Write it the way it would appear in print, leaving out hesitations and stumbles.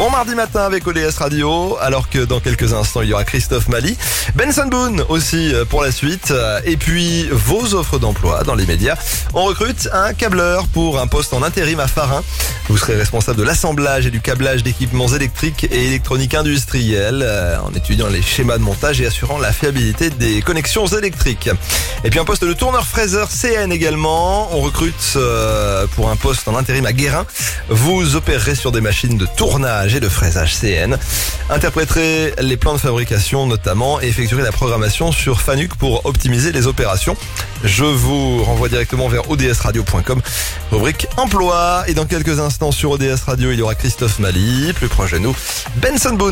Bon mardi matin avec ODS Radio, alors que dans quelques instants il y aura Christophe Mali, Benson Boone aussi pour la suite, et puis vos offres d'emploi dans les médias. On recrute un câbleur pour un poste en intérim à Farin. Vous serez responsable de l'assemblage et du câblage d'équipements électriques et électroniques industriels, en étudiant les schémas de montage et assurant la fiabilité des connexions électriques. Et puis un poste de tourneur-fraiseur CN également. On recrute pour un poste en intérim à Guérin. Vous opérerez sur des machines de tournage et de fraisage CN. Interpréterez les plans de fabrication notamment et effectuerez la programmation sur Fanuc pour optimiser les opérations. Je vous renvoie directement vers odsradio.com, rubrique emploi. Et dans quelques instants sur ODS Radio, il y aura Christophe Mali. Plus proche de nous, Benson Boone.